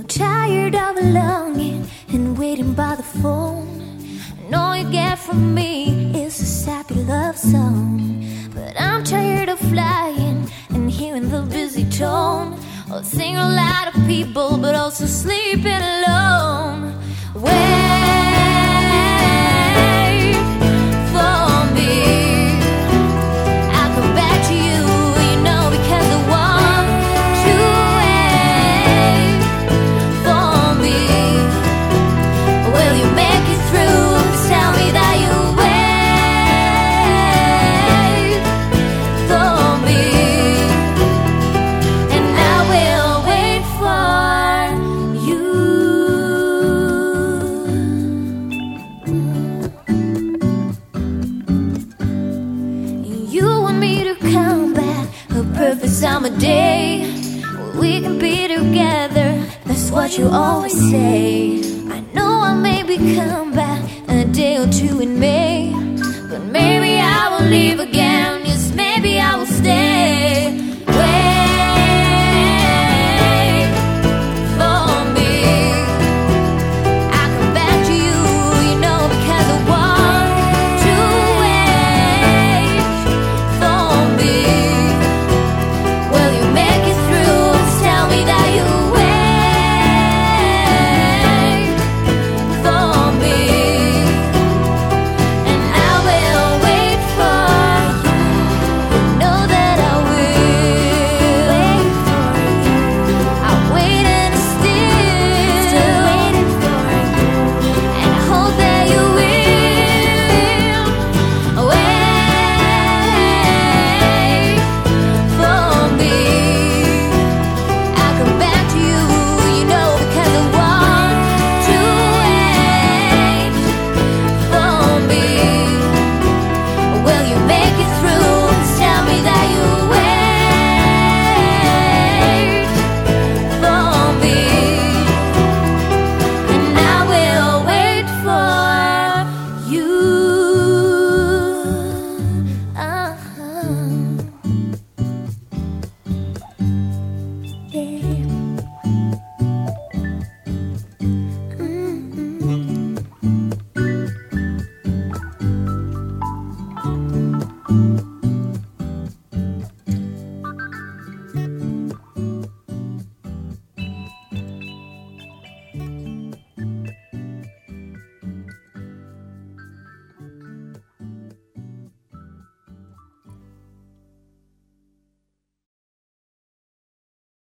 tired of longing and waiting by the phone. And all you get from me is a sappy love song. But I'm tired of flying and hearing the busy tone of seeing a lot of people but also sleeping alone. Wait for me, I'll come back to you, you know, because I want to wait for me. Will you make it through? Tell me that you wait for me, and I will wait for you. You want me to come back a perfect summer day, we can be together, that's what you always say. I know I maybe come back a day or two and